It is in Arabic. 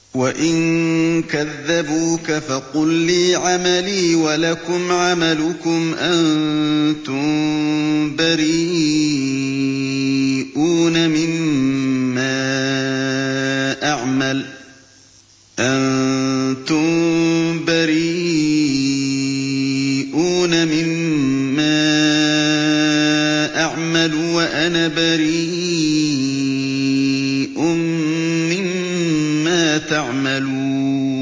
وَإِن كَذَّبُوكَ فَقُل لِّي عَمَلِي وَلَكُمْ عَمَلُكُمْ أَنتُم بَرِيئُونَ مِمَّا أَعْمَلُ وَأَنَا بَرِيءٌ مِّمَّا تَعْمَلُونَ